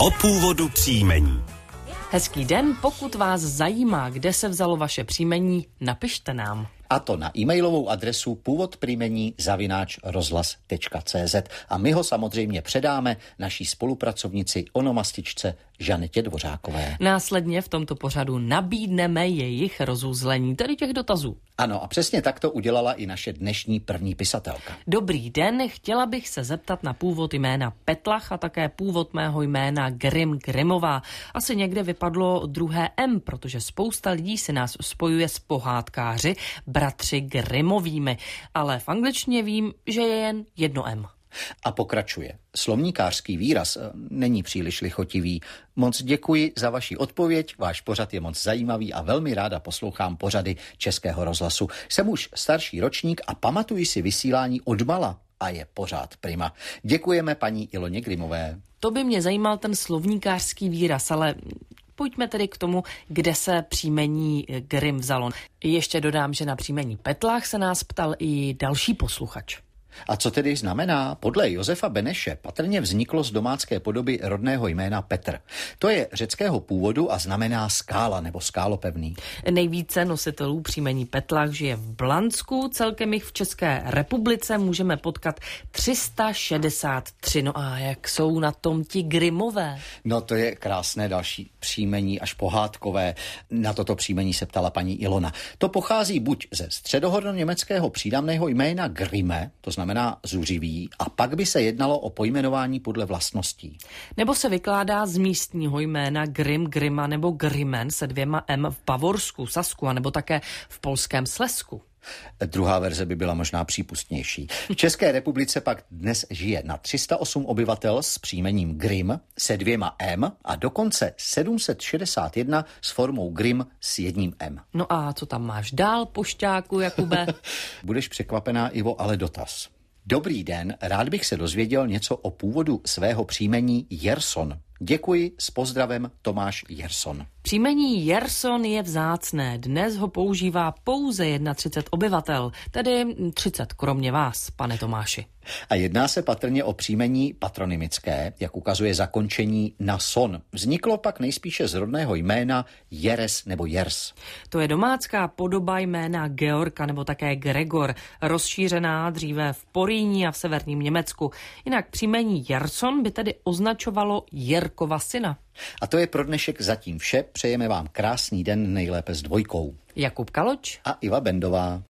O původu příjmení. Hezký den, pokud vás zajímá, kde se vzalo vaše příjmení, napište nám. A to na e-mailovou adresu původpříjmení@rozhlas.cz a my ho samozřejmě předáme naší spolupracovnici onomastičce Žanetě Dvořákové. Následně v tomto pořadu nabídneme jejich rozuzlení, tedy těch dotazů. Ano, a přesně tak to udělala i naše dnešní první pisatelka. Dobrý den, chtěla bych se zeptat na původ jména Petlach a také původ mého jména Grimová. Asi někde vypadlo druhé M, protože spousta lidí si nás spojuje s pohádkáři, bratři Grimmovými, ale v angličtině vím, že je jen jedno M. A pokračuje. Slovníkářský výraz není příliš lichotivý. Moc děkuji za vaši odpověď, váš pořad je moc zajímavý a velmi ráda poslouchám pořady Českého rozhlasu. Jsem už starší ročník a pamatuji si vysílání odmala a je pořád prima. Děkujeme paní Iloně Grimmové. To by mě zajímal ten slovníkářský výraz, ale pojďme tedy k tomu, kde se příjmení Grimm vzalo. Ještě dodám, že na příjmení Petlach se nás ptal i další posluchač. A co tedy znamená? Podle Josefa Beneše patrně vzniklo z domácké podoby rodného jména Petr. To je řeckého původu a znamená skála nebo skálopevný. Nejvíce nositelů příjmení Petlach žije v Blansku, celkem jich v České republice můžeme potkat 363. No a jak jsou na tom ti Grimmové? No to je krásné další příjmení, až pohádkové. Na toto příjmení se ptala paní Ilona. To pochází buď ze středohodnoněmeckého přídavného jména Grimme, to znamená zuřivý, a pak by se jednalo o pojmenování podle vlastností. Nebo se vykládá z místního jména Grimm, Grima nebo Grimmen se 2 M v Bavorsku, Sasku a nebo také v polském Slezsku. Druhá verze by byla možná přípustnější. V České republice pak dnes žije na 308 obyvatel s příjmením Grimm se 2 M a dokonce 761 s formou Grimm s 1 M. No a co tam máš dál, pošťáku, Jakube? Budeš překvapená, Ivo, ale dotaz. Dobrý den, rád bych se dozvěděl něco o původu svého příjmení Jerson. Děkuji, s pozdravem Tomáš Jerson. Příjmení Jerson je vzácné. Dnes ho používá pouze 31 obyvatel, tedy 30 kromě vás, pane Tomáši. A jedná se patrně o příjmení patronymické, jak ukazuje zakončení na son. Vzniklo pak nejspíše z rodného jména Jeres nebo Jers. To je domácká podoba jména Georga nebo také Gregor, rozšířená dříve v Porýní a v severním Německu. Jinak příjmení Jerson by tedy označovalo Jirkova syna. A to je pro dnešek zatím vše. Přejeme vám krásný den, nejlépe s 2. Jakub Kaloč a Iva Bendová.